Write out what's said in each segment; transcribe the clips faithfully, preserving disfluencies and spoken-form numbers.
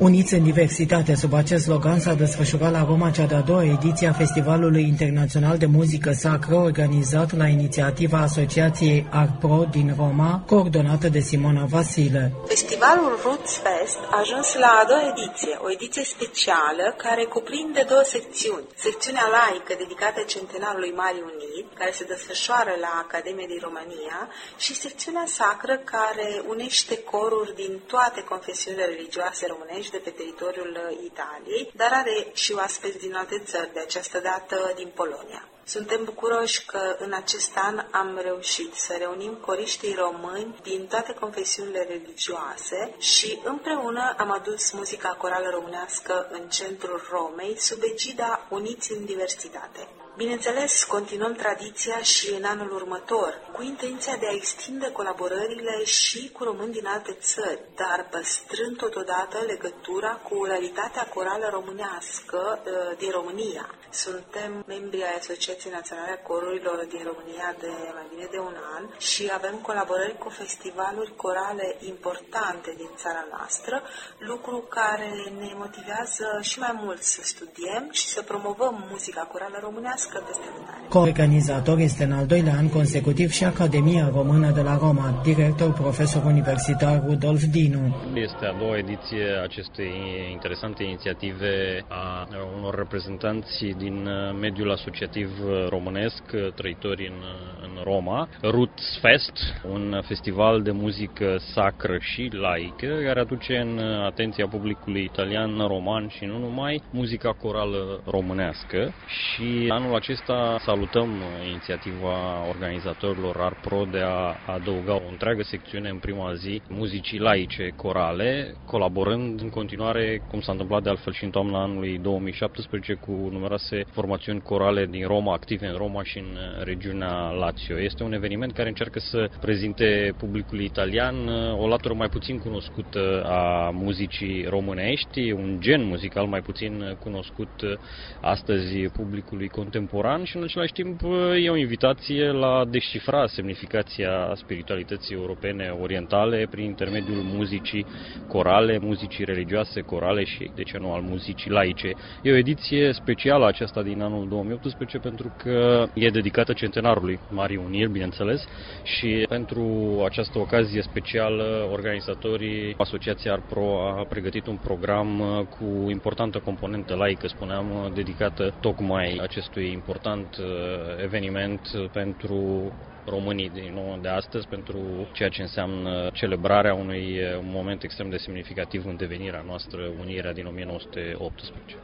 Uniți în diversitate, sub acest slogan s-a desfășurat la Roma cea de-a doua ediție a Festivalului Internațional de Muzică Sacră, organizat la inițiativa Asociației ARPRO din Roma, coordonată de Simona Vasile. Festivalul Roots Fest a ajuns la a doua ediție, o ediție specială care cuprinde două secțiuni. Secțiunea laică dedicată centenarului Marii Uniri, care se desfășoară la Academia din România, și secțiunea sacră care unește coruri din toate confesiunile religioase românești de pe teritoriul Italiei, dar are și oaspeți din alte țări, de această dată din Polonia. Suntem bucuroși că în acest an am reușit să reunim coriștii români din toate confesiunile religioase și împreună am adus muzica corală românească în centrul Romei, sub egida Uniți în diversitate. Bineînțeles, continuăm tradiția și în anul următor, cu intenția de a extinde colaborările și cu români din alte țări, dar păstrând totodată legătura cu realitatea corală românească din România. Suntem membri ai Asociației Naționale a Corurilor din România de mai bine de un an și avem colaborări cu festivaluri corale importante din țara noastră, lucru care ne motivează și mai mult să studiem și să promovăm muzica corală românească. Co-organizator este în al doilea an consecutiv și Academia Română de la Roma, director profesor universitar Rudolf Dinu. Este a doua ediție acestei interesante inițiative a unor reprezentanți din mediul asociativ românesc, trăitori în, în Roma. Roots Fest, un festival de muzică sacră și laică, care aduce în atenția publicului italian, roman și nu numai, muzica corală românească. Și anul acesta salutăm inițiativa organizatorilor ARPRO de a adăuga o întreagă secțiune în prima zi muzicii laice corale, colaborând în continuare, cum s-a întâmplat de altfel și în toamna anului două mii șaptesprezece, cu numeroase formațiuni corale din Roma, active în Roma și în regiunea Lazio. Este un eveniment care încearcă să prezinte publicului italian o latură mai puțin cunoscută a muzicii românești, un gen muzical mai puțin cunoscut astăzi publicului contemporan și în același timp e o invitație la a descifra semnificația spiritualității europene orientale prin intermediul muzicii corale, muzicii religioase corale și, de ce nu, al muzicii laice. E o ediție specială aceasta din anul două mii optsprezece pentru că e dedicată centenarului Marii Uniri, bineînțeles, și pentru această ocazie specială organizatorii Asociația ARPRO a pregătit un program cu importantă componentă laică, spuneam, dedicată tocmai acestui important eveniment pentru românii din nou de astăzi, pentru ceea ce înseamnă celebrarea unui moment extrem de semnificativ în devenirea noastră, unirea din o mie nouă sute optsprezece.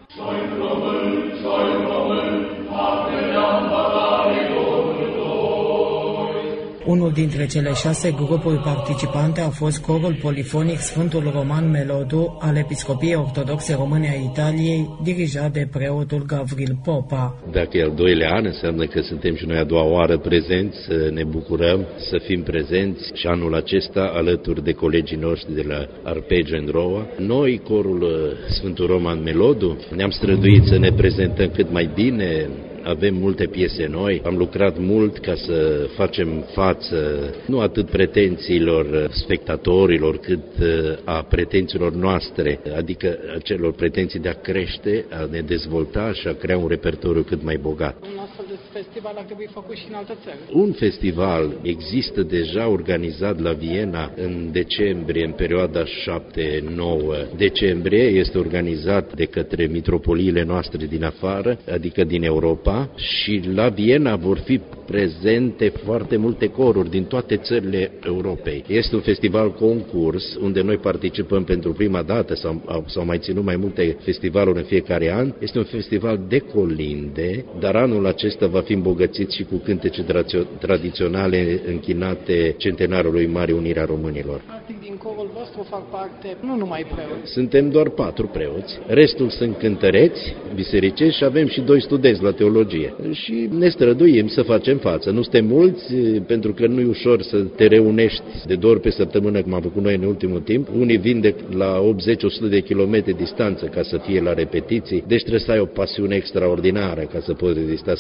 Unul dintre cele șase grupuri participante a fost corul polifonic Sfântul Roman Melodu al Episcopiei Ortodoxe Române a Italiei, dirijat de preotul Gavril Popa. Dacă e al doilea an, înseamnă că suntem și noi a doua oară prezenți, ne bucurăm să fim prezenți și anul acesta alături de colegii noștri de la Arpeggio în Roma. Noi, corul Sfântul Roman Melodu, ne-am străduit să ne prezentăm cât mai bine. Avem multe piese noi, am lucrat mult ca să facem față nu atât pretențiilor spectatorilor, cât a pretențiilor noastre, adică acelor pretenții de a crește, a ne dezvolta și a crea un repertoriu cât mai bogat. Un astfel de festival ar trebui făcut și în alte țări. Un festival există deja organizat la Viena în decembrie, în perioada șapte nouă decembrie, este organizat de către mitropoliile noastre din afară, adică din Europa, și la Viena vor fi prezente foarte multe coruri din toate țările Europei. Este un festival concurs unde noi participăm pentru prima dată, sau s-au mai ținut mai multe festivaluri în fiecare an. Este un festival de colinde, dar anul acesta va fi îmbogățit și cu cântece tradiționale închinate centenarului Marii Uniri a Românilor. Practic, din corul vostru fac parte nu numai preoți. Suntem doar patru preoți, restul sunt cântăreți, bisericești și avem și doi studenți la teologie. Și ne străduim să facem față. Nu suntem mulți, pentru că nu e ușor să te reunești de două ori pe săptămână, cum am făcut noi în ultimul timp. Unii vin de la optzeci la o sută de kilometri distanță ca să fie la repetiții, deci trebuie să ai o pasiune extraordinară ca să poți rezista să fii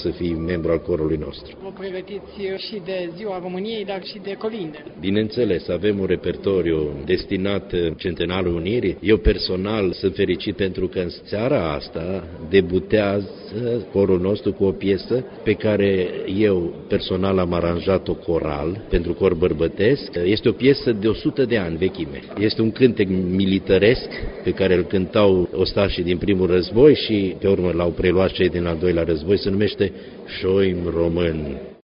membru al corului nostru. Vă pregătiți și de Ziua României, dar și de colinde. Bineînțeles, avem un repertoriu destinat Centenarului Unirii. Eu personal sunt fericit pentru că în seara asta debutează corul nostru cu o piesă pe care eu personal am aranjat-o coral pentru cor bărbătesc. Este o piesă de o sută de ani vechime. Este un cântec milităresc pe care îl cântau ostașii din primul război și pe urmă l-au preluat cei din al doilea război. Se numește Șoim Român.